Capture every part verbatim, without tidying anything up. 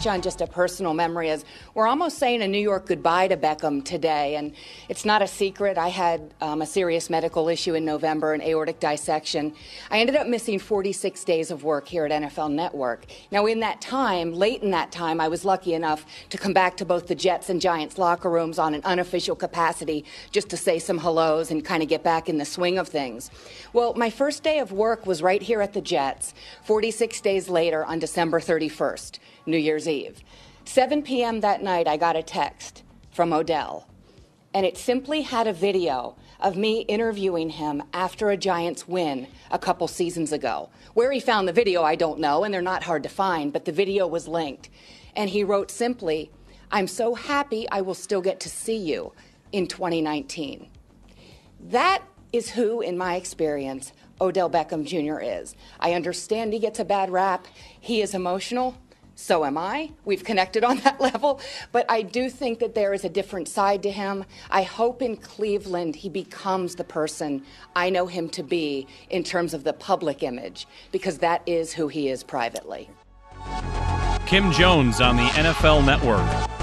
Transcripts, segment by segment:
touch on just a personal memory, as we're almost saying a New York goodbye to Beckham today. And it's not a secret. I had um, a serious medical issue in November, an aortic dissection. I ended up missing forty-six days of work here at N F L Network. Now, in that time, late in that time, I was lucky enough to come back to both the Jets and Giants locker rooms on an unofficial capacity just to say some hellos and kind of get back in the swing of things. Well, my first day of work was right here at the Jets, forty-six days later on December thirty-first, New Year's Eve. seven p.m. that night, I got a text from Odell, and it simply had a video of me interviewing him after a Giants win a couple seasons ago. Where he found the video, I don't know, and they're not hard to find, but the video was linked. And he wrote simply, "I'm so happy I will still get to see you in twenty nineteen. That is who, in my experience, Odell Beckham Junior is. I understand he gets a bad rap. He is emotional. So am I. We've connected on that level. But I do think that there is a different side to him. I hope in Cleveland he becomes the person I know him to be in terms of the public image, because that is who he is privately." Kim Jones on the N F L Network.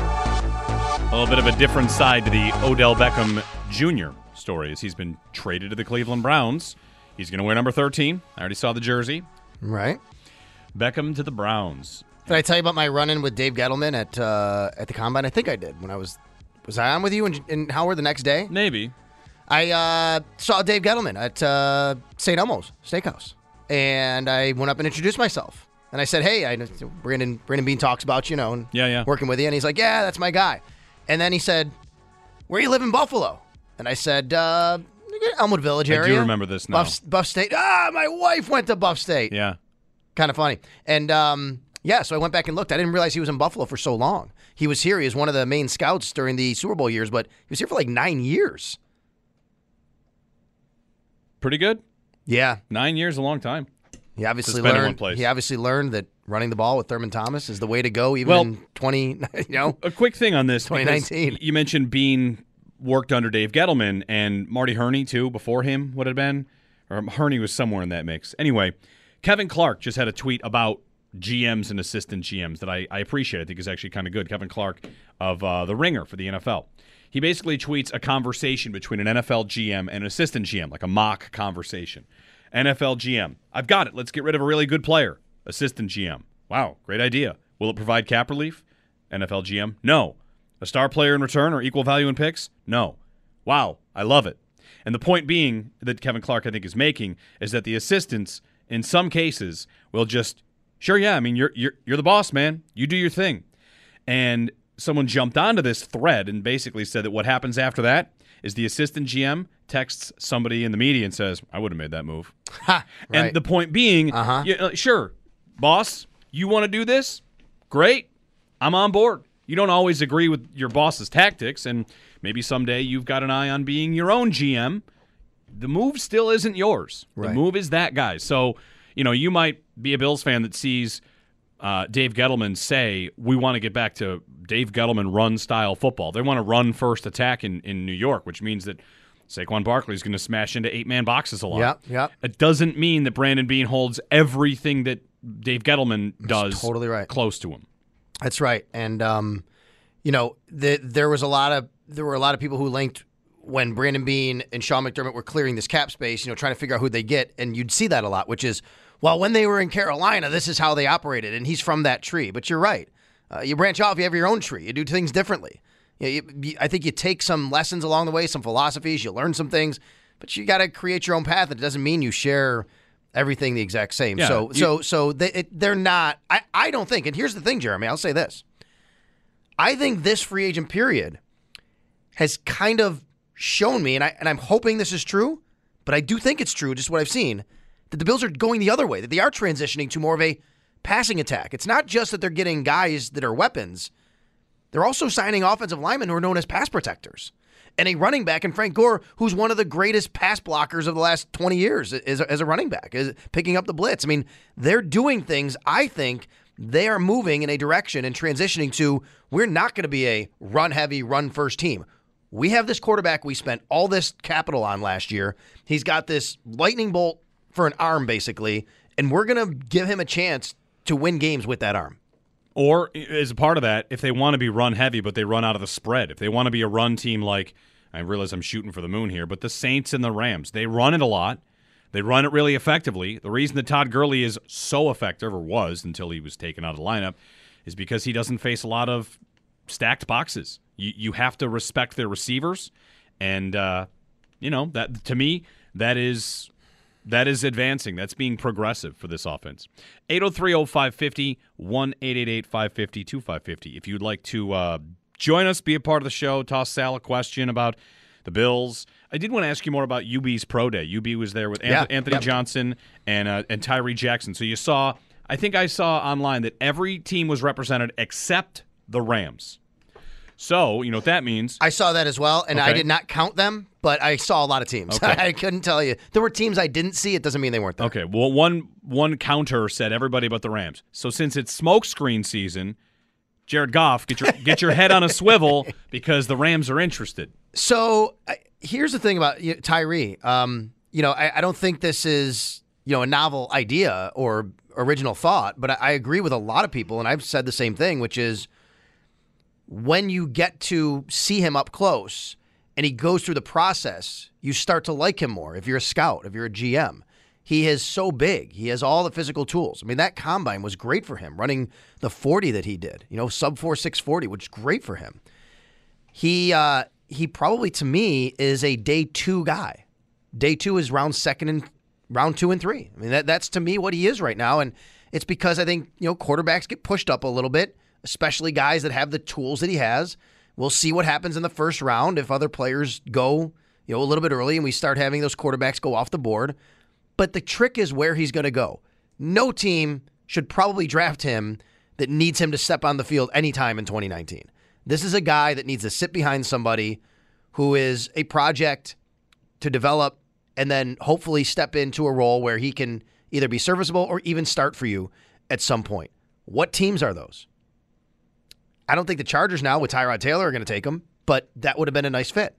A little bit of a different side to the Odell Beckham Junior story, as he's been traded to the Cleveland Browns. He's going to wear number thirteen. I already saw the jersey. Right. Beckham to the Browns. Did I tell you about my run-in with Dave Gettleman at uh, at the Combine? I think I did. When I was was I on with you in, in Howard the next day? Maybe. I uh, saw Dave Gettleman at uh, Saint Elmo's Steakhouse, and I went up and introduced myself. And I said, "Hey, I Brandon Brandon Beane talks about you know, and yeah, yeah, working with you." And he's like, "Yeah, that's my guy." And then he said, "Where you live in Buffalo?" And I said, uh, "Elmwood Village area." I do remember this now. Buff, Buff State. Ah, my wife went to Buff State. Yeah, kind of funny. And um, yeah, so I went back and looked. I didn't realize he was in Buffalo for so long. He was here. He was one of the main scouts during the Super Bowl years, but he was here for like nine years. Pretty good. Yeah, nine years, a long time. He obviously learned. He obviously learned that running the ball with Thurman Thomas is the way to go, even well, in twenty. You know, a quick thing on this: twenty nineteen. You mentioned Beane worked under Dave Gettleman and Marty Herney too. Before him, would have been, or Herney was somewhere in that mix. Anyway, Kevin Clark just had a tweet about G Ms and assistant G Ms that I, I appreciate. I think is actually kind of good. Kevin Clark of uh, The Ringer for the N F L. He basically tweets a conversation between an N F L G M and an assistant G M, like a mock conversation. N F L G M, "I've got it. Let's get rid of a really good player." Assistant G M, "Wow, great idea. Will it provide cap relief?" N F L G M, "No." "A star player in return or equal value in picks?" "No." "Wow, I love it." And the point being that Kevin Clark, I think, is making is that the assistants, in some cases, will just, "Sure, yeah, I mean, you're you're you're the boss, man. You do your thing." And someone jumped onto this thread and basically said that what happens after that is the assistant G M texts somebody in the media and says, "I would have made that move." Ha, right. And the point being, uh-huh. you, uh, sure, boss, you want to do this? Great. I'm on board. You don't always agree with your boss's tactics, and maybe someday you've got an eye on being your own G M. The move still isn't yours. Right. The move is that guy. So, you know, you might be a Bills fan that sees uh, Dave Gettleman say, "We want to get back to Dave Gettleman run-style football." They want to run first attack in, in New York, which means that Saquon Barkley is going to smash into eight-man boxes a lot. Yep, yep. It doesn't mean that Brandon Beane holds everything that Dave Gettleman does That's totally right. close to him. That's right. And um, you know, the, there was a lot of there were a lot of people who linked when Brandon Beane and Sean McDermott were clearing this cap space, you know, trying to figure out who they get, and you'd see that a lot, which is, well, when they were in Carolina, this is how they operated, and he's from that tree. But you're right. Uh, you branch off, you have your own tree. You do things differently. You know, you, you, I think you take some lessons along the way, some philosophies, you learn some things, but you got to create your own path. It doesn't mean you share everything the exact same. Yeah, so, you, so, so they, it, they're not. I, I don't think. And here's the thing, Jeremy. I'll say this. I think this free agent period has kind of shown me, and I and I'm hoping this is true, but I do think it's true. Just what I've seen, that the Bills are going the other way. That they are transitioning to more of a passing attack. It's not just that they're getting guys that are weapons. They're also signing offensive linemen who are known as pass protectors. And a running back in Frank Gore, who's one of the greatest pass blockers of the last twenty years as a, as a running back, is picking up the blitz. I mean, they're doing things. I think they are moving in a direction and transitioning to, we're not going to be a run-heavy, run-first team. We have this quarterback we spent all this capital on last year. He's got this lightning bolt for an arm, basically, and we're going to give him a chance to win games with that arm. Or as a part of that, if they want to be run heavy, but they run out of the spread, if they want to be a run team like, I realize I'm shooting for the moon here, but the Saints and the Rams, they run it a lot. They run it really effectively. The reason that Todd Gurley is so effective, or was until he was taken out of the lineup, is because he doesn't face a lot of stacked boxes. You you have to respect their receivers, and uh, you know that to me that is that is advancing. That's being progressive for this offense. eight oh three oh five five oh, one eight eight eight five five oh two five five oh. If you'd like to uh, join us, be a part of the show, toss Sal a question about the Bills. I did want to ask you more about U B's Pro Day. U B was there with Yeah, Anthony yep. Johnson and uh, and Tyree Jackson. So you saw, I think I saw online that every team was represented except the Rams. So, you know what that means. I saw that as well, and I Okay. did not count them, but I saw a lot of teams. Okay. I couldn't tell you. There were teams I didn't see. It doesn't mean they weren't there. Okay, well, one one counter said everybody but the Rams. So since it's smokescreen season, Jared Goff, get your get your head on a swivel because the Rams are interested. So I, here's the thing about you know, Tyree. Um, you know, I, I don't think this is you know a novel idea or original thought, but I, I agree with a lot of people, and I've said the same thing, which is when you get to see him up close and he goes through the process, you start to like him more. If you're a scout, if you're a G M, he is so big. He has all the physical tools. I mean, that combine was great for him, running the forty that he did. You know, sub four six forty, which is great for him. He uh, he probably to me is a day two guy. Day two is round second and round two and three. I mean, that that's to me what he is right now, and it's because I think you know quarterbacks get pushed up a little bit, especially guys that have the tools that he has. We'll see what happens in the first round if other players go you know a little bit early and we start having those quarterbacks go off the board. But the trick is where he's going to go. No team should probably draft him that needs him to step on the field anytime in twenty nineteen. This is a guy that needs to sit behind somebody who is a project to develop and then hopefully step into a role where he can either be serviceable or even start for you at some point. What teams are those? I don't think the Chargers now with Tyrod Taylor are going to take him, but that would have been a nice fit.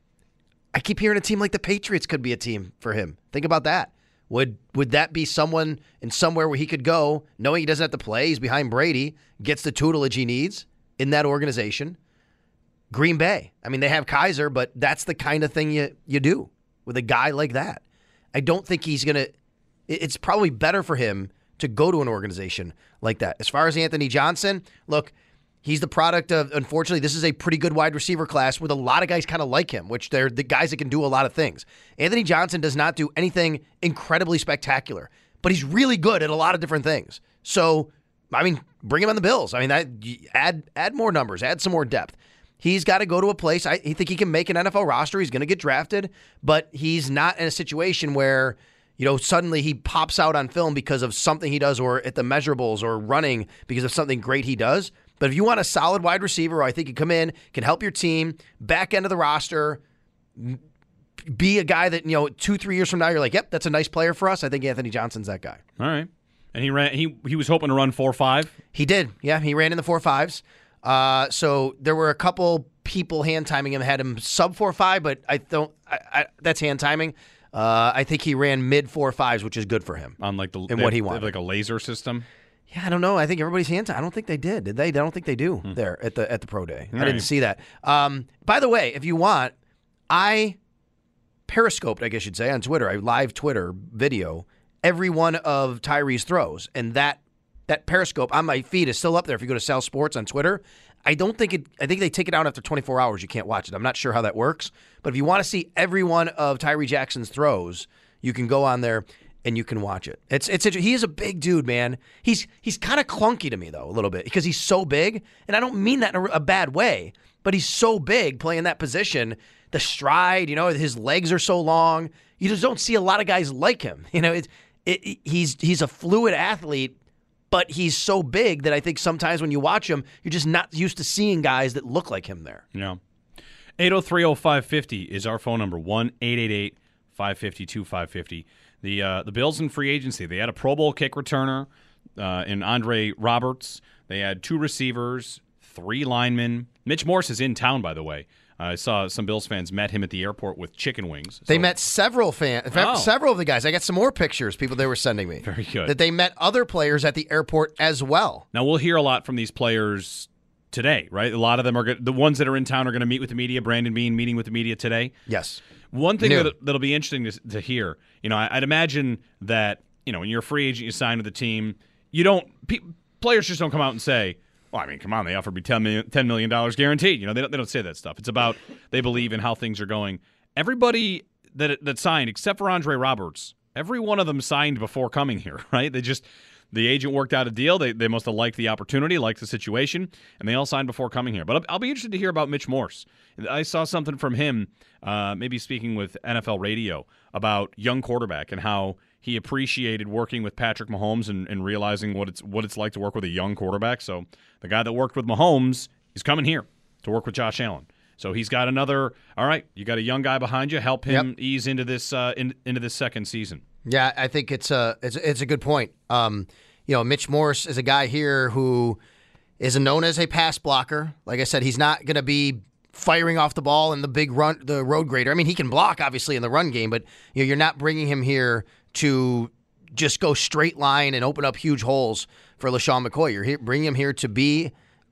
I keep hearing a team like the Patriots could be a team for him. Think about that. Would would that be someone in somewhere where he could go, knowing he doesn't have to play, he's behind Brady, gets the tutelage he needs in that organization? Green Bay. I mean, they have Kaiser, but that's the kind of thing you, you do with a guy like that. I don't think he's going to – it's probably better for him to go to an organization like that. As far as Anthony Johnson, look – he's the product of, unfortunately, this is a pretty good wide receiver class with a lot of guys kind of like him, which they're the guys that can do a lot of things. Anthony Johnson does not do anything incredibly spectacular, but he's really good at a lot of different things. So, I mean, bring him on the Bills. I mean, that, add add more numbers, add some more depth. He's got to go to a place. I think he can make an N F L roster. He's going to get drafted, but he's not in a situation where, you know, suddenly he pops out on film because of something he does or at the measurables or running because of something great he does. But if you want a solid wide receiver, I think can come in, can help your team, back end of the roster, be a guy that, you know, two, three years from now, you're like, yep, that's a nice player for us. I think Anthony Johnson's that guy. All right. And he ran. He he was hoping to run four five. He did. Yeah, he ran in the four fives. Uh, so there were a couple people hand timing him, had him sub four five, but I don't. I, I, that's hand timing. Uh, I think he ran mid four fives, which is good for him On like the and they what he have- they have wanted. like a laser system. Yeah, I don't know. I think everybody's hand. I don't think they did. Did they? I don't think they do there at the at the pro day. I Right. didn't see that. Um, by the way, if you want, I periscoped, I guess you'd say, on Twitter. I live Twitter video every one of Tyree's throws, and that that periscope on my feed is still up there. If you go to Sal Sports on Twitter, I don't think it. I think they take it out after twenty-four hours. You can't watch it. I'm not sure how that works, but if you want to see every one of Tyree Jackson's throws, you can go on there and you can watch it. It's it's he is a big dude, man. He's he's kind of clunky to me though a little bit because he's so big, and I don't mean that in a, a bad way, but he's so big playing that position. The stride, you know, his legs are so long. You just don't see a lot of guys like him. You know, it's it, it, he's he's a fluid athlete, but he's so big that I think sometimes when you watch him, you're just not used to seeing guys that look like him there. Yeah. eight oh three oh five five oh is our phone number. one eight eight eight five five oh two five five oh. The uh, the Bills in free agency, they had a Pro Bowl kick returner uh, in Andre Roberts. They had two receivers, three linemen. Mitch Morse is in town, by the way. I saw some Bills fans met him at the airport with chicken wings. They So- met several fans, Oh. several of the guys. I got some more pictures, people they were sending me. Very good. That they met other players at the airport as well. Now, we'll hear a lot from these players today, right? A lot of them are good. The ones that are in town are going to meet with the media. Brandon Beane meeting with the media today. Yes. One thing Noon. that, that'll be interesting to, to hear, you know, I, I'd imagine that, you know, when you're a free agent, you sign with the team, you don't, pe- players just don't come out and say, well, I mean, come on, they offered me ten million dollars guaranteed. You know, they don't, they don't say that stuff. It's about they believe in how things are going. Everybody that that signed, except for Andre Roberts, every one of them signed before coming here, right? They just, the agent worked out a deal. They they must have liked the opportunity, liked the situation, and they all signed before coming here. But I'll, I'll be interested to hear about Mitch Morse. I saw something from him, uh, maybe speaking with N F L Radio, about young quarterback and how he appreciated working with Patrick Mahomes and, and realizing what it's what it's like to work with a young quarterback. So the guy that worked with Mahomes is coming here to work with Josh Allen. So he's got another. All right, you got a young guy behind you. Help him Yep. ease into this uh, in, into this second season. Yeah, I think it's a it's it's a good point. Um, you know, Mitch Morse is a guy here who is known as a pass blocker. Like I said, he's not going to be firing off the ball in the big run, the road grader. I mean, he can block obviously in the run game, but you know, you're not bringing him here to just go straight line and open up huge holes for LaShawn McCoy. You're here, bringing him here to be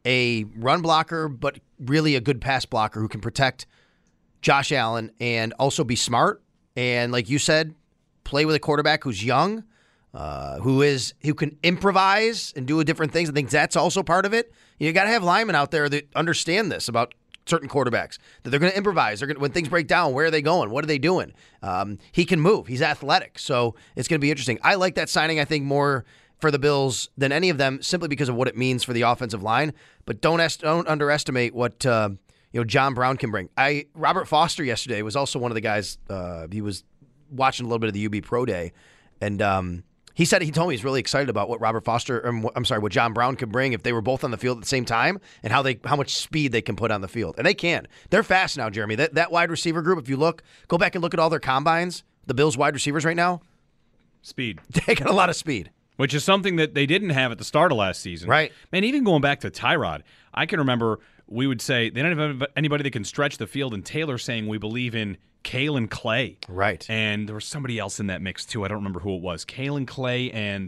a run blocker, but really a good pass blocker who can protect Josh Allen and also be smart. And like you said, play with a quarterback who's young, uh, who is who can improvise and do different things. I think that's also part of it. You got to have linemen out there that understand this about certain quarterbacks, that they're going to improvise. They're going when things break down, where are they going? What are they doing? Um, he can move. He's athletic, so it's going to be interesting. I like that signing, I think, more for the Bills than any of them, simply because of what it means for the offensive line. But don't est- don't underestimate what uh, you know John Brown can bring. I Robert Foster yesterday was also one of the guys. Uh, he was watching a little bit of the U B Pro Day, and um, he said he told me he's really excited about what Robert Foster, um, I'm sorry, what John Brown could bring if they were both on the field at the same time, and how they how much speed they can put on the field. And they can. They're fast now, Jeremy. That that wide receiver group, if you look, go back and look at all their combines, the Bills wide receivers right now, Speed. they got a lot of speed. Which is something that they didn't have at the start of last season. Right. Man, even going back to Tyrod, I can remember we would say they don't have anybody that can stretch the field, and Taylor saying we believe in Kalen Clay. Right. And there was somebody else in that mix, too. I don't remember who it was. Kalen Clay and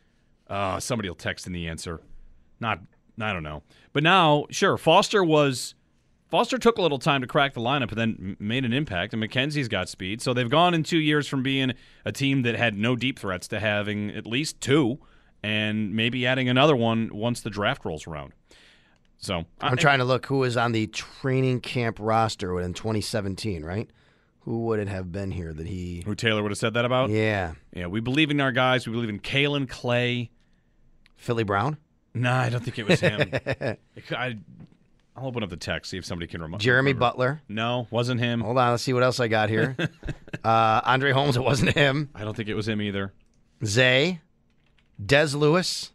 uh, somebody will text in the answer. Not, I don't know. But now, sure, Foster was Foster took a little time to crack the lineup, but then made an impact, and McKenzie's got speed. So they've gone in two years from being a team that had no deep threats to having at least two, and maybe adding another one once the draft rolls around. So I'm trying to look who was on the training camp roster in twenty seventeen, right? Who would it have been here that he... Who Taylor would have said that about? Yeah. Yeah, we believe in our guys. We believe in Kalen Clay. Philly Brown? No, I don't think it was him. it, I, I'll open up the text, see if somebody can rem- Jeremy remember. Butler? No, wasn't him. Hold on, let's see what else I got here. uh, Andre Holmes, it wasn't him. I don't think it was him either. Zay? Des Lewis?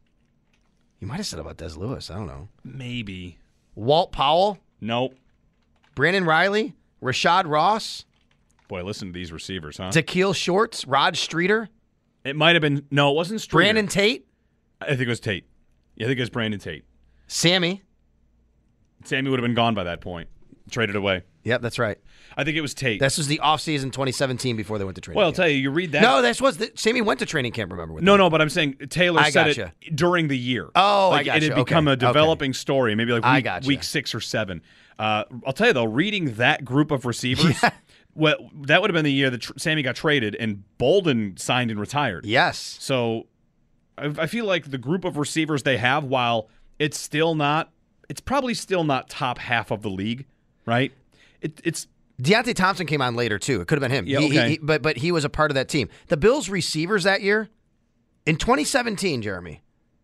You might have said about Des Lewis. I don't know. Maybe. Walt Powell? Nope. Brandon Riley? Rashad Ross? Boy, listen to these receivers, huh? Tequil Shorts? Rod Streeter? It might have been. No, it wasn't Streeter. Brandon Tate? I think it was Tate. Yeah, I think it was Brandon Tate. Sammy? Sammy would have been gone by that point. Traded away. Yep, that's right. I think it was Tate. This was the offseason twenty seventeen before they went to training well, I'll camp. tell you, you read that. No, this was the, Sammy went to training camp. Remember? With No, them. no, but I'm saying Taylor I said gotcha. it during the year. Oh, like, I gotcha. It had become Okay. a developing story, maybe like I week, gotcha. week six or seven. Uh, I'll tell you, though, reading that group of receivers, Yeah. well, that would have been the year that tr- Sammy got traded and Bolden signed and retired. Yes. So I, I feel like the group of receivers they have, while it's still not, it's probably still not top half of the league, right? It, it's Deontay Thompson came on later too. It could have been him. Yeah, He- he- okay. he- but but he was a part of that team. The Bills receivers that year, in twenty seventeen, Jeremy.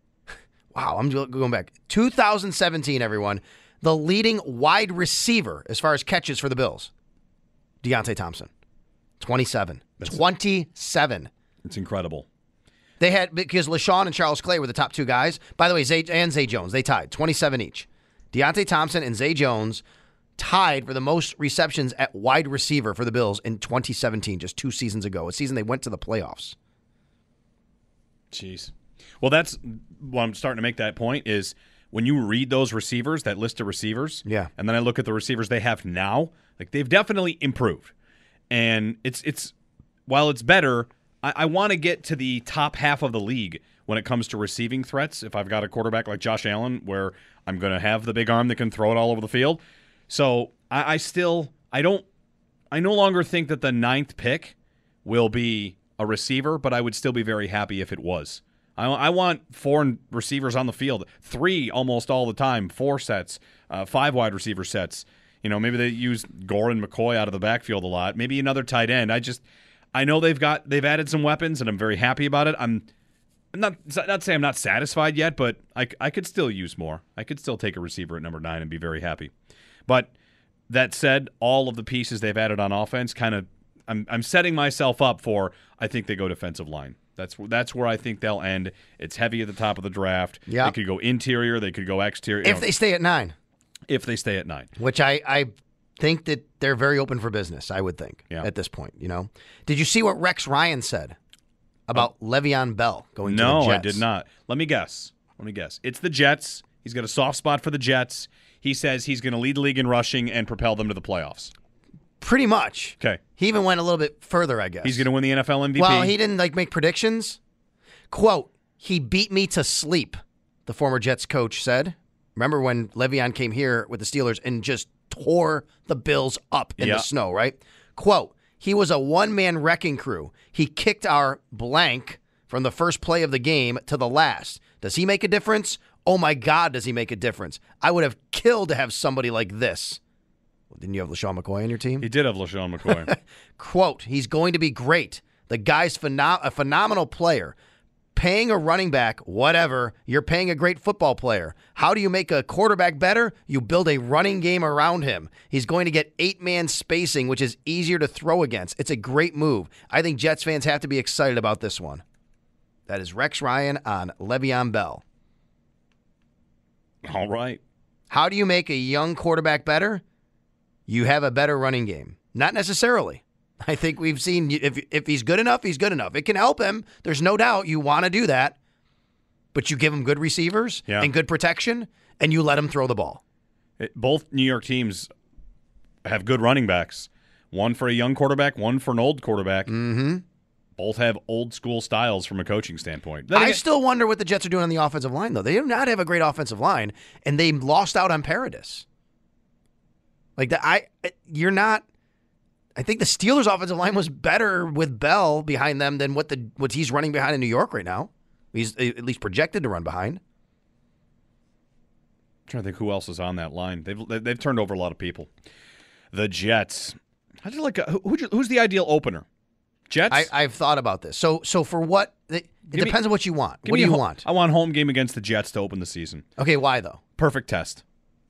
Wow, I'm going back. two thousand seventeen, everyone. The leading wide receiver as far as catches for the Bills, Deontay Thompson, twenty-seven. That's- twenty-seven. it's incredible. They had, because LaShawn and Charles Clay were the top two guys. By the way, Zay and Zay Jones, they tied, twenty-seven each. Deontay Thompson and Zay Jones tied for the most receptions at wide receiver for the Bills in twenty seventeen, just two seasons ago, a season they went to the playoffs. Jeez. Well, that's what I'm starting to make that point is when you read those receivers, that list of receivers, yeah. and then I look at the receivers they have now, like they've definitely improved. And it's it's while it's better, I, I want to get to the top half of the league when it comes to receiving threats. If I've got a quarterback like Josh Allen, where I'm going to have the big arm that can throw it all over the field. So I, I still, I don't, I no longer think that the ninth pick will be a receiver, but I would still be very happy if it was. I, I want four receivers on the field, three almost all the time, four sets, uh, five wide receiver sets. You know, maybe they use Gore and McCoy out of the backfield a lot. Maybe another tight end. I just, I know they've got, they've added some weapons, and I'm very happy about it. I'm not, not saying I'm not satisfied yet, but I, I could still use more. I could still take a receiver at number nine and be very happy. But that said, all of the pieces they've added on offense, kind of, I'm, I'm setting myself up for. I think they go defensive line. That's that's where I think they'll end. It's heavy at the top of the draft. Yep. They could go interior. They could go exterior. If you know, they stay at nine. If they stay at nine. Which I, I think that they're very open for business, I would think, yeah. at this point. You know, Did you see what Rex Ryan said about oh. Le'Veon Bell going no, to the Jets? No, I did not. Let me guess. Let me guess. It's the Jets. He's got a soft spot for the Jets. He says he's going to lead the league in rushing and propel them to the playoffs. Pretty much. Okay. He even went a little bit further, I guess. He's going to win the N F L M V P. Well, he didn't like make predictions. Quote, he beat me to sleep, the former Jets coach said. Remember when Le'Veon came here with the Steelers and just tore the Bills up in yeah. the snow, right? Quote, he was a one-man wrecking crew. He kicked our blank from the first play of the game to the last. Does he make a difference? Oh, my God, does he make a difference? I would have killed to have somebody like this. Well, didn't you have LaShawn McCoy on your team? He did have LaShawn McCoy. Quote, he's going to be great. The guy's phenom- a phenomenal player. Paying a running back, whatever, you're paying a great football player. How do you make a quarterback better? You build a running game around him. He's going to get eight-man spacing, which is easier to throw against. It's a great move. I think Jets fans have to be excited about this one. That is Rex Ryan on Le'Veon Bell. All right. How do you make a young quarterback better? You have a better running game. Not necessarily. I think we've seen if if he's good enough, he's good enough. It can help him. There's no doubt you want to do that. But you give him good receivers yeah. and good protection, and you let him throw the ball. It, both New York teams have good running backs. One for a young quarterback, one for an old quarterback. Mm-hmm. Both have old school styles from a coaching standpoint. I again, still wonder what the Jets are doing on the offensive line, though. They do not have a great offensive line, and they lost out on Paradis. Like that, I you're not. I think the Steelers' offensive line was better with Bell behind them than what the what he's running behind in New York right now. He's at least projected to run behind. I'm trying to think who else is on that line. They've they've turned over a lot of people. The Jets. How do you like? A, who, who's the ideal opener? Jets. I, I've thought about this. So so for what? It give depends me, on what you want. What do you ho- want? I want home game against the Jets to open the season. Okay, why though? Perfect test.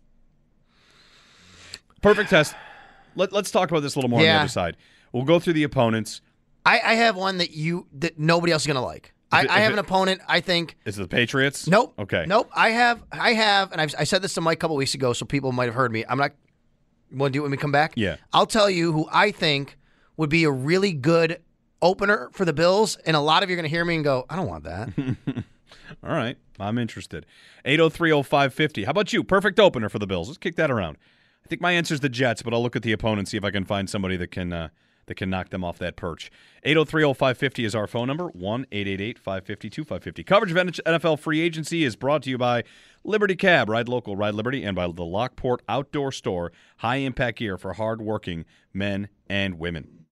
Perfect test. Let, let's talk about this a little more yeah. on the other side. We'll go through the opponents. I, I have one that you that nobody else is going to like. I, it, I have it, an opponent. I think is it the Patriots? Nope. Okay. Nope. I have. I have, and I've, I said this to Mike a couple weeks ago, so people might have heard me. I'm not. Want to do it when we come back? Yeah. I'll tell you who I think would be a really good opener for the Bills, and a lot of you are going to hear me and go, I don't want that. All right. I'm interested. eight oh three oh five fifty. How about you? Perfect opener for the Bills. Let's kick that around. I think my answer is the Jets, but I'll look at the opponent, see if I can find somebody that can uh, that can knock them off that perch. eight oh three oh five fifty is our phone number, one eight eight eight five five two five five zero. Coverage of N F L free agency is brought to you by Liberty Cab, Ride Local, Ride Liberty, and by the Lockport Outdoor Store, high-impact gear for hard-working men and women.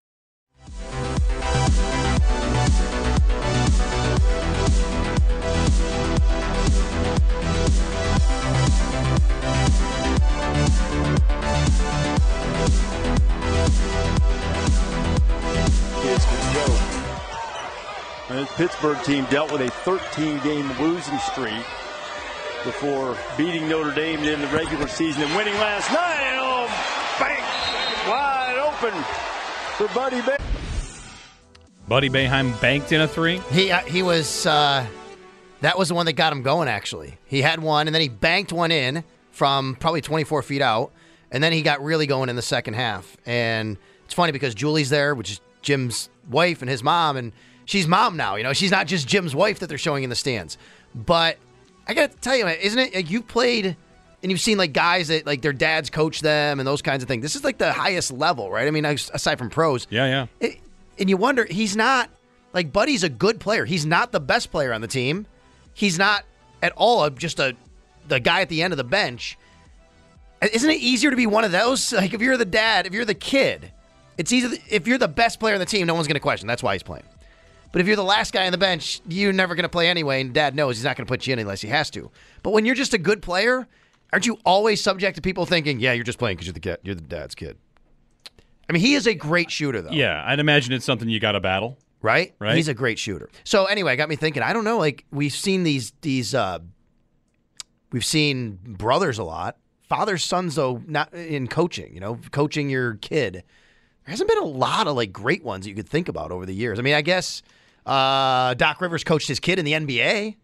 Kids can go. And the Pittsburgh team dealt with a thirteen-game losing streak before beating Notre Dame in the regular season and winning last night. And oh, bang! Wide open for Buddy Bay. Buddy Boeheim banked in a three. He uh, he was uh, that was the one that got him going. Actually, he had one, and then he banked one in from probably twenty-four feet out, and then he got really going in the second half. And it's funny because Julie's there, which is Jim's wife and his mom, and she's mom now. You know, she's not just Jim's wife that they're showing in the stands, but I got to tell you, man, isn't it? Like, you've played and you've seen like guys that like their dads coach them and those kinds of things. This is like the highest level, right? I mean, aside from pros. Yeah, yeah. It, and you wonder, he's not like Buddy's a good player. He's not the best player on the team. He's not at all just a the guy at the end of the bench. Isn't it easier to be one of those? Like if you're the dad, if you're the kid, it's easy. If you're the best player on the team, no one's going to question. That's why he's playing. But if you're the last guy on the bench, you're never going to play anyway, and dad knows he's not going to put you in unless he has to. But when you're just a good player, aren't you always subject to people thinking, yeah, you're just playing because you're the kid, you're the dad's kid? I mean, he is a great shooter, though. Yeah, I'd imagine it's something you got to battle. Right? Right. He's a great shooter. So anyway, it got me thinking, I don't know, like we've seen these, these uh, we've seen brothers a lot. Fathers, sons, though, not in coaching, you know, coaching your kid. There hasn't been a lot of like great ones that you could think about over the years. I mean, I guess uh, Doc Rivers coached his kid in the N B A.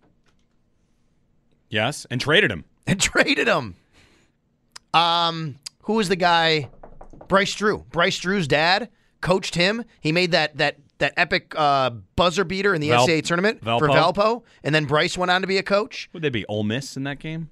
Yes, and traded him. And traded him. Um, who was the guy? Bryce Drew. Bryce Drew's dad coached him. He made that that that epic uh, buzzer beater in the Val- N C double A tournament Valpo? for Valpo, and then Bryce went on to be a coach. Would they be Ole Miss in that game?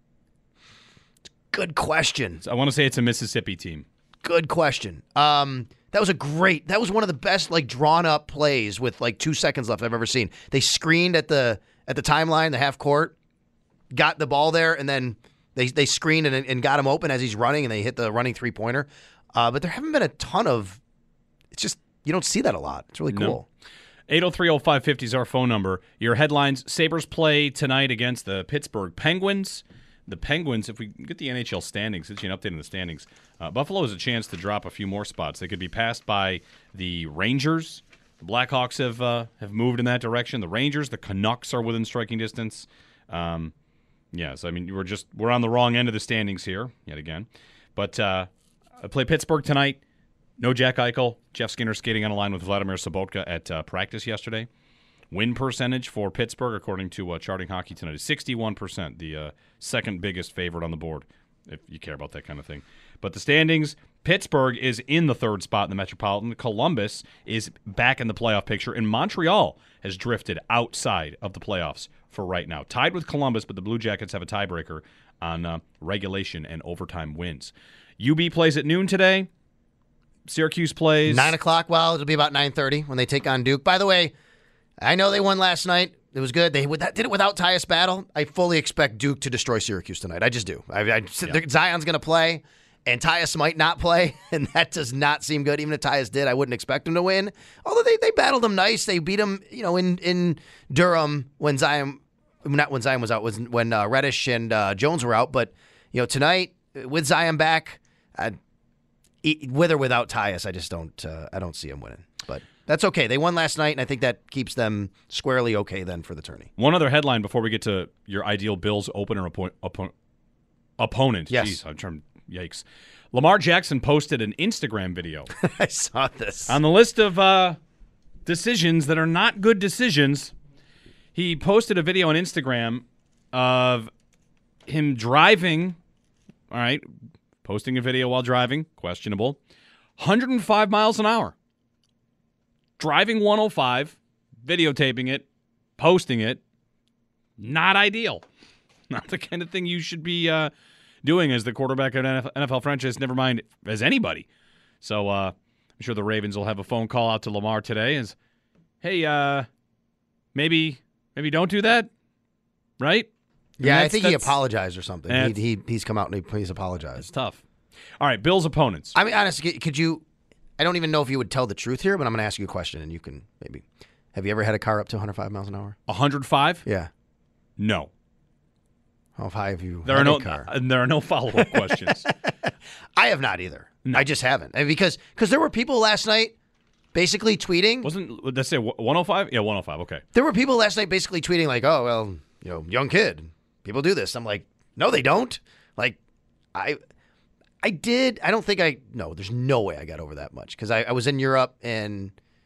Good question. I want to say it's a Mississippi team. Good question. Um, that was a great. That was one of the best like drawn up plays with like two seconds left I've ever seen. They screened at the at the timeline, the half court, got the ball there, and then they they screened and, and got him open as he's running, and they hit the running three pointer. Uh, but there haven't been a ton of. It's just you don't see that a lot. It's really cool. No. eight oh three oh five five oh is our phone number. Your headlines: Sabres play tonight against the Pittsburgh Penguins. The Penguins, if we get the N H L standings, it's an update on the standings. Uh, Buffalo has a chance to drop a few more spots. They could be passed by the Rangers. The Blackhawks have uh, have moved in that direction. The Rangers, the Canucks are within striking distance. Um, yeah, so I mean, we're just we're on the wrong end of the standings here yet again. But uh, I play Pittsburgh tonight. No Jack Eichel. Jeff Skinner skating on a line with Vladimir Sobotka at uh, practice yesterday. Win percentage for Pittsburgh, according to uh, Charting Hockey tonight, is sixty-one percent, the uh, second biggest favorite on the board, if you care about that kind of thing. But the standings, Pittsburgh is in the third spot in the Metropolitan. Columbus is back in the playoff picture, and Montreal has drifted outside of the playoffs for right now. Tied with Columbus, but the Blue Jackets have a tiebreaker on uh, regulation and overtime wins. U B plays at noon today. Syracuse plays. Nine o'clock. Well, it'll be about nine thirty when they take on Duke. By the way, I know they won last night. It was good. They did it without Tyus Battle. I fully expect Duke to destroy Syracuse tonight. I just do. I, I, yeah. Zion's going to play, and Tyus might not play, and that does not seem good. Even if Tyus did, I wouldn't expect him to win. Although they, they battled him nice. They beat him, you know, in, in Durham when Zion, not when Zion was out, was when uh, Reddish and uh, Jones were out. But you know, tonight with Zion back, I, with or without Tyus, I just don't. Uh, I don't see him winning. But that's okay. They won last night, and I think that keeps them squarely okay then for the tourney. One other headline before we get to your ideal Bills opener oppo- oppo- opponent. Yes. Jeez, I'm trying. Yikes. Lamar Jackson posted an Instagram video. I saw this. On the list of uh, decisions that are not good decisions, he posted a video on Instagram of him driving, all right, posting a video while driving, questionable, one hundred five miles an hour. Driving one oh five, videotaping it, posting it, not ideal. Not the kind of thing you should be uh, doing as the quarterback of an N F L franchise, never mind as anybody. So uh, I'm sure the Ravens will have a phone call out to Lamar today as, hey, uh, maybe maybe don't do that, right? Yeah, I, mean, I think he apologized or something. He, he He's come out and he, he's apologized. It's tough. All right, Bills opponents. I mean, honestly, could you... I don't even know if you would tell the truth here, but I'm going to ask you a question, and you can maybe... Have you ever had a car up to one hundred five miles an hour? one hundred five? Yeah. No. How high have you there had are no, a car? Uh, there are no follow-up questions. I have not either. No. I just haven't. And because because there were people last night basically tweeting... Wasn't... Let's say one oh five? Yeah, one oh five. Okay. There were people last night basically tweeting like, oh, well, you know, young kid. People do this. I'm like, no, they don't. Like, I... I did. I don't think I. No, there's no way I got over that much because I, I was in Europe and,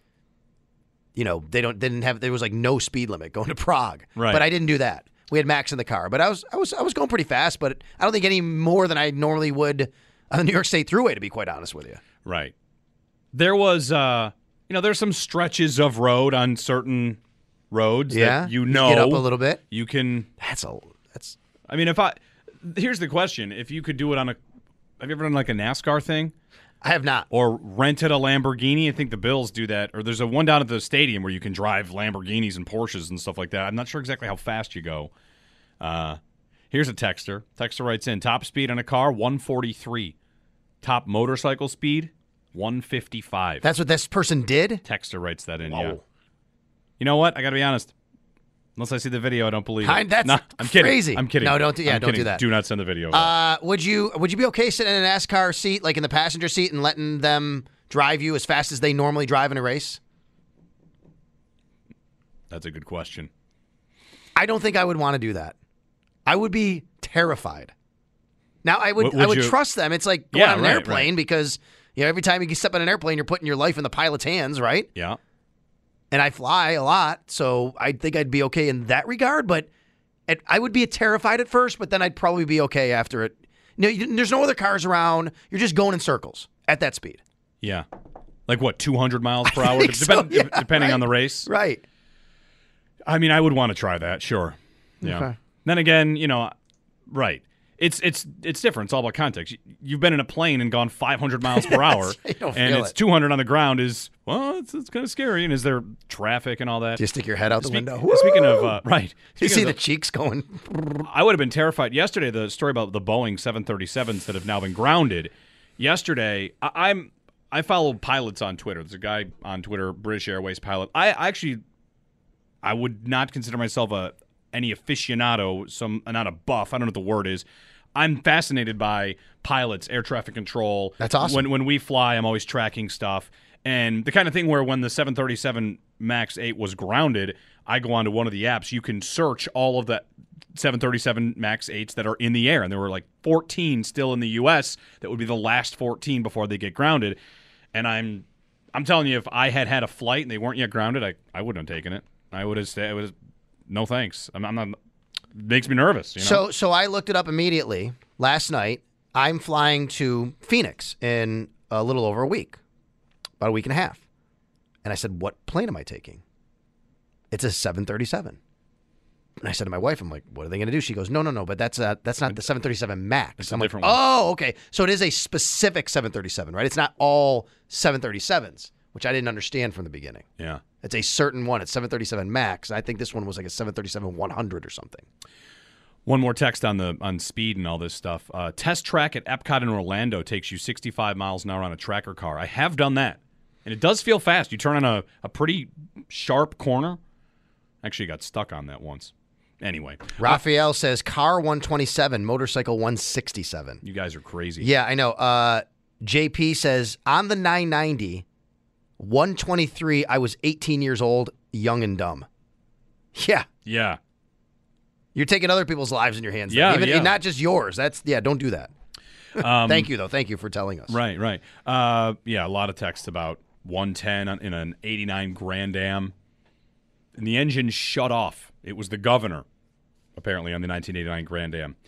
you know, they don't didn't have. There was like no speed limit going to Prague. Right. But I didn't do that. We had Max in the car, but I was I was I was going pretty fast, but I don't think any more than I normally would on the New York State Thruway, to be quite honest with you. Right. There was, uh, you know, there's some stretches of road on certain roads Yeah, that you you know get up a little bit. You can. That's a that's. I mean, if I here's the question: if you could do it on a, have you ever done like a NASCAR thing? I have not. Or rented a Lamborghini. I think the Bills do that. Or there's a one down at the stadium where you can drive Lamborghinis and Porsches and stuff like that. I'm not sure exactly how fast you go. Uh, here's a texter. Texter writes in, top speed on a car, one forty-three. Top motorcycle speed, one fifty-five. That's what this person did? Texter writes that in, Whoa. yeah. You know what? I got to be honest. Unless I see the video, I don't believe I, it. that's no, I'm kidding. crazy. I'm kidding. No, don't do- yeah, I'm don't do kidding. that. Do not send the video. Uh, would you would you be okay sitting in a NASCAR seat, like in the passenger seat, and letting them drive you as fast as they normally drive in a race? That's a good question. I don't think I would want to do that. I would be terrified. Now, I would, Would- would I would you- trust them. It's like going Yeah, on an right, airplane right. because you know every time you step on an airplane, you're putting your life in the pilot's hands, right? Yeah. And I fly a lot, so I think I'd be okay in that regard. But it, I would be terrified at first, but then I'd probably be okay after it. No, you, there's no other cars around. You're just going in circles at that speed. Yeah. Like what, two hundred miles per hour? think so, Depend- yeah, depending right. on the race. Right. I mean, I would want to try that, sure. Yeah. Okay. Then again, you know, right. It's it's it's different. It's all about context. You- You've been in a plane and gone five hundred miles per hour, You don't and feel it's it. two hundred on the ground. Is well, it's, it's kind of scary. And is there traffic and all that? Do you stick your head out the Speak- window? Speaking of uh, right, You speaking see of the the- cheeks going. I would have been terrified yesterday. The story about the Boeing seven thirty-sevens that have now been grounded. Yesterday, I, I'm I follow pilots on Twitter. There's a guy on Twitter, British Airways pilot. I, I actually I would not consider myself a any aficionado, some not a buff. I don't know what the word is. I'm fascinated by pilots, air traffic control. That's awesome. When when we fly, I'm always tracking stuff. And the kind of thing where when the seven thirty-seven MAX eight was grounded, I go onto one of the apps. You can search all of the seven thirty-seven MAX eights that are in the air. And there were like fourteen still in the U S that would be the last fourteen before they get grounded. And I'm I'm telling you, if I had had a flight and they weren't yet grounded, I, I wouldn't have taken it. I would have stayed. I would have, no thanks. I'm, I'm not. Makes me nervous. You know? So, so I looked it up immediately last night. I'm flying to Phoenix in a little over a week, about a week and a half. And I said, "What plane am I taking?" It's a seven thirty-seven. And I said to my wife, "I'm like, what are they going to do?" She goes, "No, no, no, but that's uh, that's not the seven thirty-seven MAX." It's a I'm like, different one. "Oh, okay. So it is a specific seven thirty-seven, right? It's not all seven thirty-sevens." Which I didn't understand from the beginning. yeah. It's a certain one. It's seven thirty-seven MAX. I think this one was like a seven thirty-seven one hundred or something. One more text on the on speed and all this stuff. Uh, test track at Epcot in Orlando takes you sixty-five miles an hour on a tracker car. I have done that, and it does feel fast. You turn on a, a pretty sharp corner. Actually, got stuck on that once. Anyway, Raphael says car one twenty-seven, motorcycle one sixty-seven. you guys are crazy. Yeah, I know. Uh, J P says on the nine ninety, one twenty-three, I was eighteen years old, young and dumb. Yeah. Yeah. You're taking other people's lives in your hands. then. Yeah, Even, yeah. Not just yours. That's yeah, don't do that. Um, Thank you, though. Thank you for telling us. Right, right. Uh, yeah, a lot of text about one ten on- in an eighty-nine Grand Am. And the engine shut off. It was the governor, apparently, on the nineteen eighty-nine Grand Am.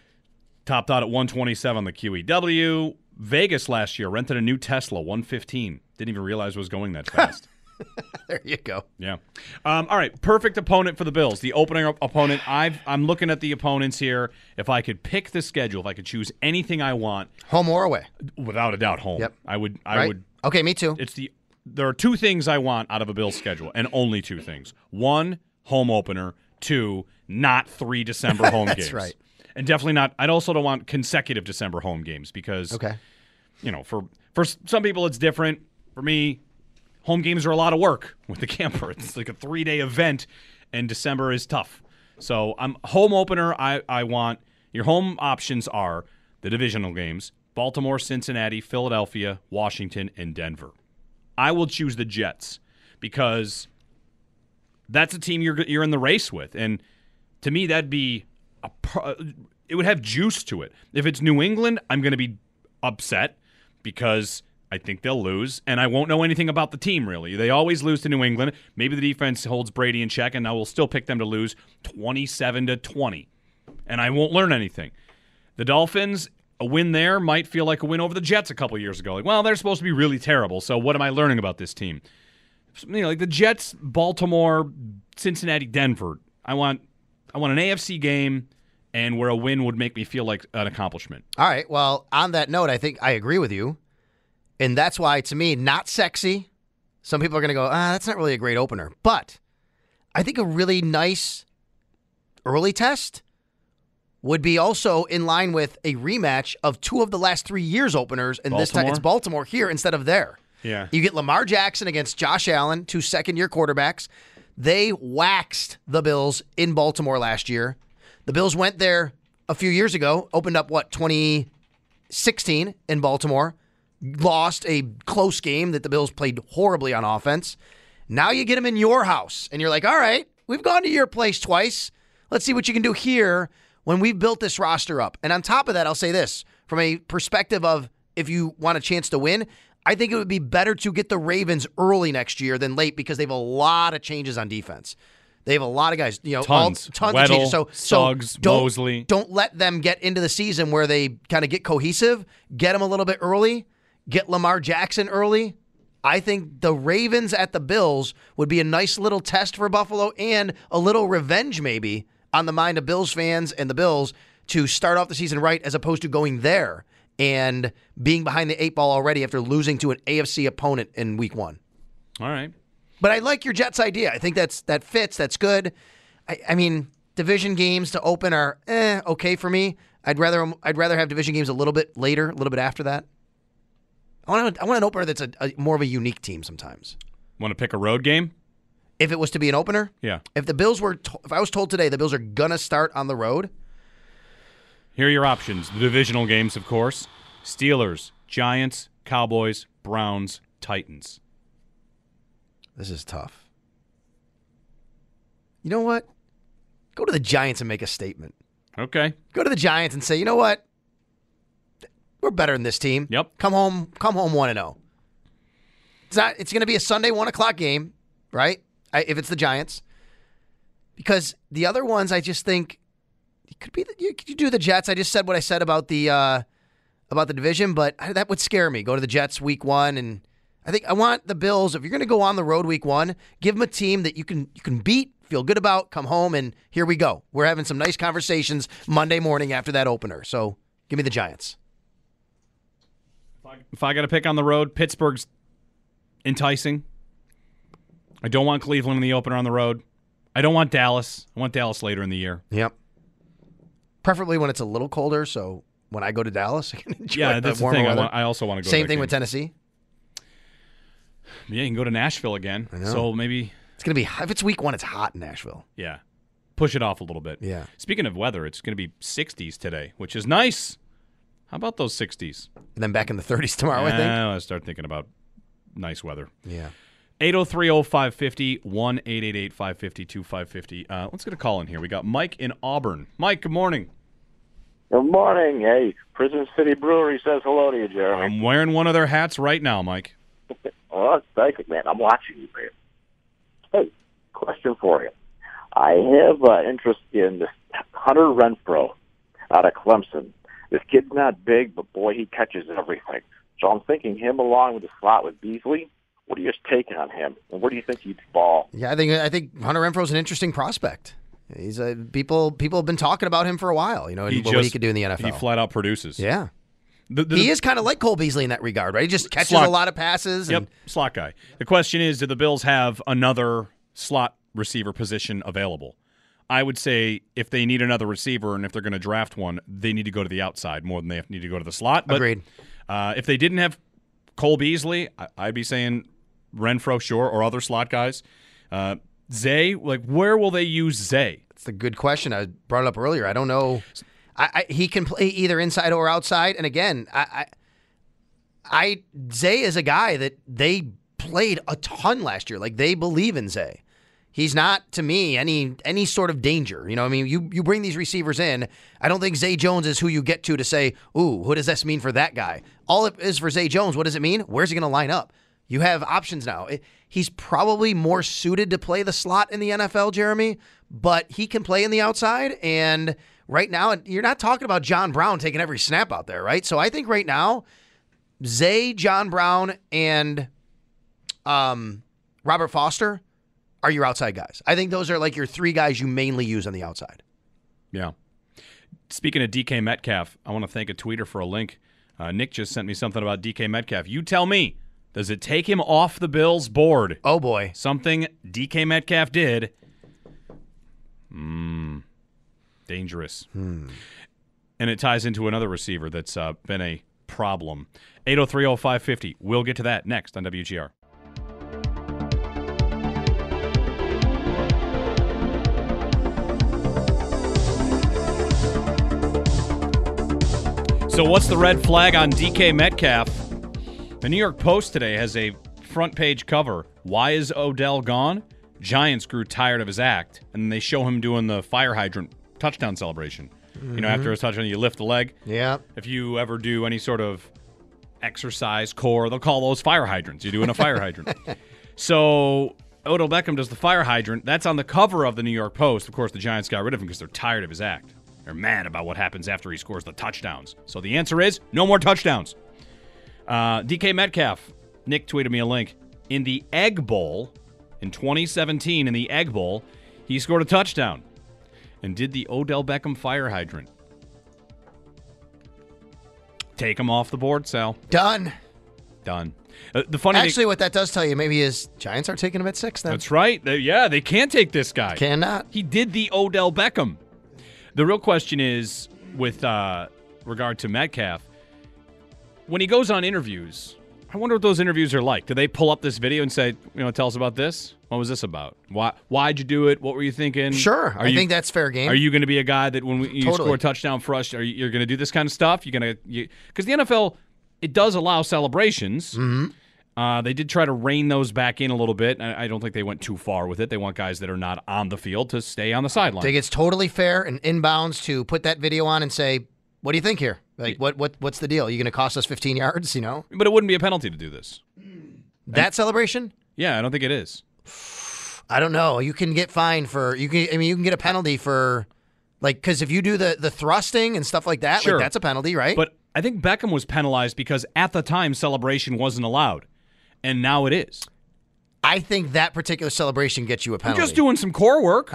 Topped out at one twenty-seven on the Q E W. Vegas last year rented a new Tesla, one fifteen. Didn't even realize it was going that fast. There you go. Yeah. Um, all right. Perfect opponent for the Bills. The opening op- opponent. I've, I'm looking at the opponents here. If I could pick the schedule, if I could choose anything I want, Home or away? without a doubt, home. Yep. I would. I Right? would. Okay, me too. It's the. There are two things I want out of a Bills schedule, and only two things. One, home opener. Two, not three December home That's games. right. And definitely not. I'd also don't want consecutive December home games because. Okay. You know, for for some people it's different. For me, home games are a lot of work with the camper. It's like a three-day event, and December is tough. So I'm home opener. I, I want your home options are the divisional games: Baltimore, Cincinnati, Philadelphia, Washington, and Denver. I will choose the Jets because that's a team you're you're in the race with, and to me that'd be a pro- it would have juice to it. If it's New England, I'm going to be upset because I think they'll lose, and I won't know anything about the team, really. They always lose to New England. Maybe the defense holds Brady in check, and I will still pick them to lose twenty-seven to twenty, and I won't learn anything. The Dolphins, a win there might feel like a win over the Jets a couple years ago. Like, well, they're supposed to be really terrible, so what am I learning about this team? You know, like the Jets, Baltimore, Cincinnati Denver. I want I want an A F C game and where a win would make me feel like an accomplishment. All right. Well, on that note, I think I agree with you. And that's why, to me, not sexy. Some people are going to go, ah, that's not really a great opener. But I think a really nice early test would be also in line with a rematch of two of the last three years openers. And this time Baltimore? it's Baltimore here instead of there. Yeah. You get Lamar Jackson against Josh Allen, two second-year quarterbacks. They waxed the Bills in Baltimore last year. The Bills went there a few years ago, opened up, what, twenty sixteen in Baltimore, lost a close game that the Bills played horribly on offense. Now you get them in your house, and you're like, all right, we've gone to your place twice. Let's see what you can do here when we've built this roster up. And on top of that, I'll say this, from a perspective of if you want a chance to win, I think it would be better to get the Ravens early next year than late because they have a lot of changes on defense. They have a lot of guys, you know, Tons. all, tons Weddle, of changes. So, Suggs, so don't, Mosley. Don't let them get into the season where they kind of get cohesive. Get them a little bit early. Get Lamar Jackson early. I think the Ravens at the Bills would be a nice little test for Buffalo and a little revenge maybe on the mind of Bills fans and the Bills to start off the season right as opposed to going there and being behind the eight ball already after losing to an A F C opponent in week one. All right. But I like your Jets idea. I think that's that fits. That's good. I, I mean, division games to open are eh, okay for me. I'd rather I'd rather have division games a little bit later, a little bit after that. I want I want an opener that's a, a more of a unique team sometimes. Want to pick a road game? If it was to be an opener, Yeah. If the Bills were, to, if I was told today the Bills are gonna start on the road, Here are your options. The divisional games, of course. Steelers, Giants, Cowboys, Browns, Titans. this is tough. You know what? Go to the Giants and make a statement. Okay. Go to the Giants and say, you know what? We're better than this team. Yep. Come home, come home one and zero. It's not. It's going to be a Sunday one o'clock game, right? I, if it's the Giants, because the other ones, I just think it could be. The, you could do the Jets. I just said what I said about the uh, about the division, but I, that would scare me. Go to the Jets week one, and I think I want the Bills. If you're going to go on the road week one, give them a team that you can you can beat, feel good about, come home, and here we go. We're having some nice conversations Monday morning after that opener. So give me the Giants. If I got to pick on the road, Pittsburgh's enticing. I don't want Cleveland in the opener on the road. I don't want Dallas. I want Dallas later in the year. Yep. Preferably when it's a little colder, so when I go to Dallas, I can enjoy Yeah, the that's the warmer thing. I, weather. want, I also want to go Same to that thing game. with Tennessee. Yeah, you can go to Nashville again. know. So maybe, It's going to be, if it's week one, it's hot in Nashville. yeah, push it off a little bit. Yeah. Speaking of weather, it's going to be sixties today, which is nice. How about those sixties? And then back in the thirties tomorrow, I think. I start thinking about nice weather. Yeah. eight oh three oh five fifty, one eight eight eight five five zero two five five zero. Uh, let's get a call in here. We got Mike in Auburn. Mike, good morning. Good morning. Hey, Prison City Brewery says hello to you, Jeremy. I'm wearing one of their hats right now, Mike. Well, thank you, man. I'm watching you, man. Hey, question for you. I have uh, interest in this Hunter Renfrow out of Clemson. This kid's not big, but boy, he catches everything. So I'm thinking him along with the slot with Beasley. What are your take on him, and where do you think he'd fall? Yeah, I think I think Hunter Renfro's an interesting prospect. He's a people people have been talking about him for a while, you know, and He what he just- could do in the N F L. He flat out produces. Yeah. The- the- He is kind of like Cole Beasley in that regard, right? He just catches Slot. a lot of passes. Yep, And, slot guy. The question is, do the Bills have another slot receiver position available? I would say if they need another receiver and if they're going to draft one, they need to go to the outside more than they need to go to the slot. But, Agreed. Uh, if they didn't have Cole Beasley, I- I'd be saying Renfro, sure, or other slot guys. Uh, Zay, like, where will they use Zay? It's a good question. I brought it up earlier. I don't know. I, I he can play either inside or outside. And again, I, I, I Zay is a guy that they played a ton last year. Like they believe in Zay. He's not, to me, any any sort of danger. You know, I mean, you you bring these receivers in. I don't think Zay Jones is who you get to to say, ooh, what does this mean for that guy? All it is for Zay Jones, what does it mean? Where's he going to line up? You have options now. It, he's probably more suited to play the slot in the N F L, Jeremy, but he can play in the outside. And right now, you're not talking about John Brown taking every snap out there, right? So I think right now, Zay, John Brown, and um, Robert Foster are your outside guys. I think those are like your three guys you mainly use on the outside. Yeah. Speaking of D K Metcalf, I want to thank a tweeter for a link. Uh, Nick just sent me something about D K Metcalf. You tell me, does it take him off the Bills' board? Oh, boy. Something D K Metcalf did. Hmm. Dangerous. Hmm. And it ties into another receiver that's uh, been a problem. eight oh three oh five fifty. We'll get to that next on W G R. So what's the red flag on D K Metcalf? The New York Post today has a front page cover. Why is Odell gone? Giants grew tired of his act, and then they show him doing the fire hydrant touchdown celebration. Mm-hmm. You know, after a touchdown, you lift the leg. Yeah. If you ever do any sort of exercise, core, they'll call those fire hydrants. You're doing a fire hydrant. So Odell Beckham does the fire hydrant. That's on the cover of the New York Post. Of course, the Giants got rid of him because they're tired of his act. They're mad about what happens after he scores the touchdowns. So the answer is no more touchdowns. Uh, D K Metcalf, Nick tweeted me a link. In the Egg Bowl, in twenty seventeen, in the Egg Bowl, he scored a touchdown and did the Odell Beckham fire hydrant. Take him off the board, Sal. Done. Done. Uh, the funny Actually, thing, what that does tell you maybe is Giants are taking him at six then. that's right. They, yeah, they can't take this guy. Cannot. He did the Odell Beckham. The real question is, with uh, regard to Metcalf, when he goes on interviews, I wonder what those interviews are like. Do they pull up this video and say, you know, tell us about this? What was this about? Why? Why'd you do it? What were you thinking? Sure. Are I you, think that's fair game. Are you going to be a guy that when we, you Totally. score a touchdown for us, are you, you're going to do this kind of stuff? You're going to you, because the N F L, it does allow celebrations. Mm-hmm. Uh, they did try to rein those back in a little bit. I, I don't think they went too far with it. They want guys that are not on the field to stay on the sideline. I think it's totally fair and inbounds to put that video on and say, what do you think here? Like, what what what's the deal? Are you going to cost us fifteen yards, you know? But it wouldn't be a penalty to do this. That celebration? Yeah, I don't think it is. I don't know. You can get fined for, you can. I mean, you can get a penalty for, like, because if you do the, the thrusting and stuff like that, Sure. like, that's a penalty, right? But I think Beckham was penalized because at the time celebration wasn't allowed, and now it is. I think that particular celebration gets you a I'm penalty. just doing some core work.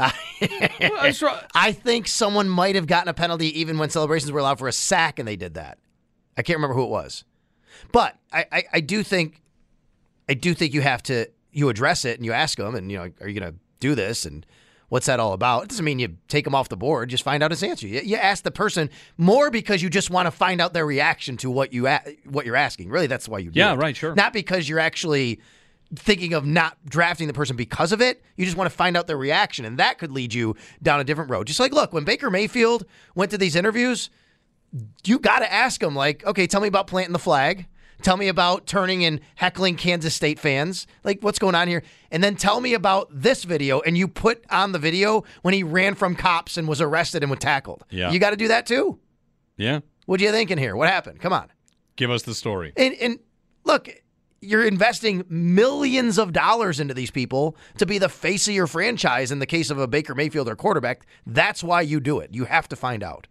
I think someone might have gotten a penalty even when celebrations were allowed for a sack and they did that. I can't remember who it was. But I, I, I do think I do think you have to you address it and you ask them and you know, are you going to do this and what's that all about? It doesn't mean you take them off the board, just find out his answer. You, you ask the person more because you just want to find out their reaction to what you a, what you're asking. Really, that's why you do Yeah, it. right, sure. Not because you're actually thinking of not drafting the person because of it. You just want to find out their reaction, and that could lead you down a different road. Just like, look, when Baker Mayfield went to these interviews, you got to ask him, like, okay, tell me about planting the flag. Tell me about turning and heckling Kansas State fans. Like, what's going on here? And then tell me about this video, and you put on the video when he ran from cops and was arrested and was tackled. Yeah. You got to do that too. Yeah. What are you thinking here? What happened? Come on. Give us the story. And, and look, you're investing millions of dollars into these people to be the face of your franchise in the case of a Baker Mayfield or quarterback. That's why you do it. You have to find out.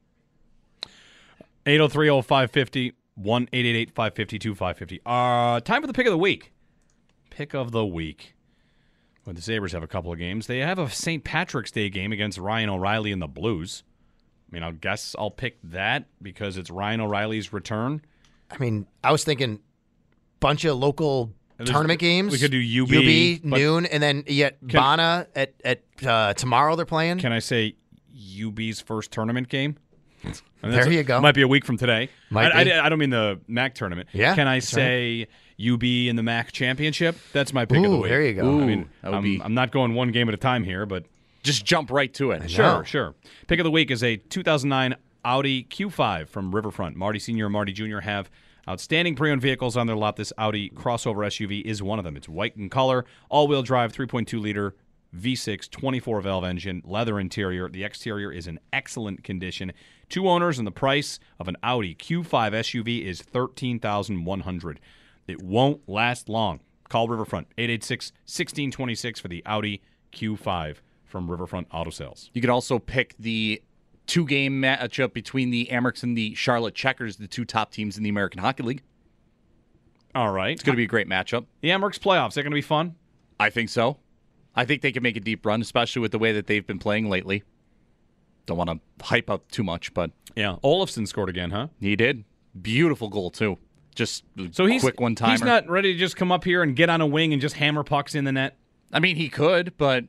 eight oh three oh five fifty, one eight eight eight five five two five five zero. Uh, time for the pick of the week. Pick of the week. Well, the Sabres have a couple of games. They have a Saint Patrick's Day game against Ryan O'Reilly and the Blues. I mean, I guess I'll pick that because it's Ryan O'Reilly's return. I mean, I was thinking bunch of local There's- tournament games. we could do U B, U B but- noon, and then yet Can- Bana at at uh, tomorrow they're playing. Can I say U B's first tournament game? I mean, There that's- you go. Might be a week from today. Might I, be. I, I don't mean the M A C tournament. Yeah, Can I that's say U B in the M A C championship? That's my pick of the Ooh, week. there you go. I mean, Ooh, that would I'm, be- I'm not going one game at a time here, but Just jump right to it. sure, know. sure. Pick of the week is a two thousand nine Audi Q five from Riverfront. Marty Senior and Marty Junior have outstanding pre-owned vehicles on their lot. This Audi crossover S U V is one of them. It's white in color, all-wheel drive, three point two liter V six, twenty-four valve engine, leather interior. The exterior is in excellent condition. Two owners, and the price of an Audi Q five S U V is thirteen thousand one hundred dollars. It won't last long. Call Riverfront, eight eight six, one six two six for the Audi Q five from Riverfront Auto Sales. You could also pick the two-game matchup between the Amerks and the Charlotte Checkers, the two top teams in the American Hockey League. All right. It's going to be a great matchup. The Amerks playoffs, they're going to be fun. I think so. I think they can make a deep run, especially with the way that they've been playing lately. Don't want to hype up too much, but Yeah, Olafson scored again, huh? he did. Beautiful goal, too. Just So he's quick one-timer. He's not ready to just come up here and get on a wing and just hammer pucks in the net. I mean, he could, but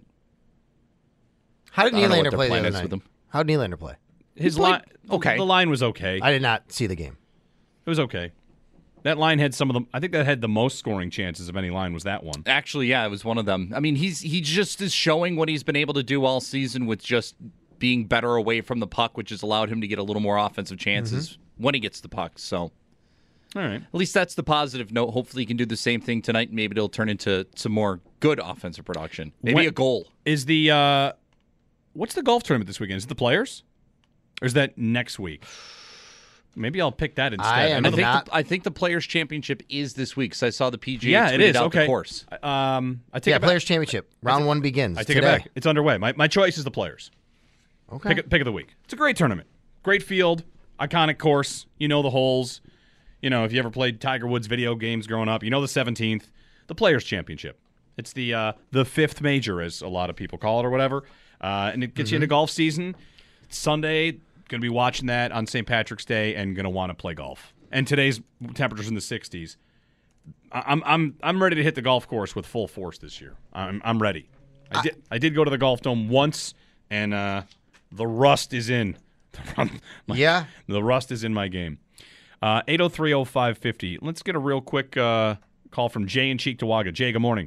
How did I don't know what Nylander their play the plan other is night? with him. How did Nylander play? His played line, okay. The line was okay. I did not see the game. It was okay. That line had some of the. I think that had the most scoring chances of any line. Was that one? actually, yeah, it was one of them. I mean, he's he just is showing what he's been able to do all season with just being better away from the puck, which has allowed him to get a little more offensive chances Mm-hmm. when he gets the puck. So All right. at least that's the positive note. Hopefully he can do the same thing tonight. Maybe it'll turn into some more good offensive production. Maybe When- a goal. Is the uh, what's the golf tournament this weekend? Is it the Players, or is that next week? Maybe I'll pick that instead. I am know I the- think, not- the, I think the Players' Championship is this week because I saw the P G A yeah, it tweeted is. out Okay. the course. Um, I take Yeah, it back. Players Championship. Round one begins I take today. it back. It's underway. My my choice is the Players. Okay. Pick, pick of the week. It's a great tournament. Great field, iconic course. You know the holes. You know, if you ever played Tiger Woods video games growing up, you know the seventeenth. The Players' Championship. It's the uh, the fifth major, as a lot of people call it, or whatever. Uh, and it gets you into golf season. Sunday, going to be watching that on Saint Patrick's Day and going to want to play golf. And today's temperatures in the sixties. I- I'm I'm I'm ready to hit the golf course with full force this year. I'm I'm ready. I did I did go to the Golf Dome once, and uh, the rust is in. My- Yeah. the rust is in my game. Uh, eight oh three oh five fifty. Let's get a real quick uh, call from Jay in Cheektowaga. Jay, good morning.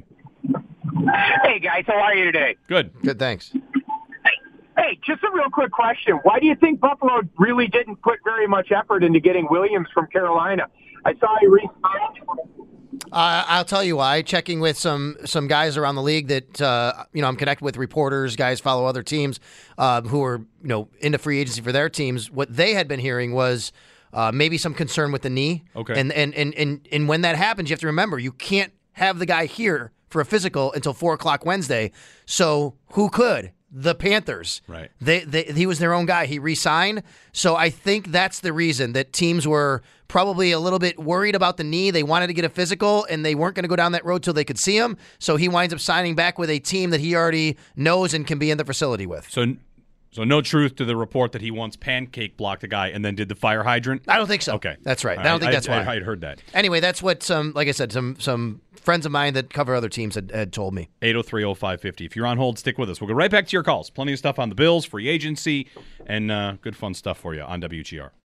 Hey, guys, how are you today? Good. Good, thanks. Hey, just a real quick question. Why do you think Buffalo really didn't put very much effort into getting Williams from Carolina? I saw he re-signed. Uh, I'll tell you why. Checking with some some guys around the league that uh, you know I'm connected with, reporters, guys follow other teams uh, who are you know into free agency for their teams. What they had been hearing was uh, maybe some concern with the knee. Okay. And and, and and and when that happens, you have to remember you can't have the guy here for a physical until four o'clock Wednesday. So who could? The Panthers. Right. They, they he was their own guy. He re-signed. So I think that's the reason that teams were probably a little bit worried about the knee. They wanted to get a physical, and they weren't going to go down that road till they could see him. So he winds up signing back with a team that he already knows and can be in the facility with. So so no truth to the report that he once pancake blocked a guy and then did the fire hydrant? I don't think so. Okay. That's right. All I don't think that's I, why. I, I had heard that. Anyway, that's what some, like I said, some some friends of mine that cover other teams had, had told me. eight oh three oh five fifty. If you're on hold, stick with us. We'll go right back to your calls. Plenty of stuff on the Bills, free agency, and uh, good fun stuff for you on W G R.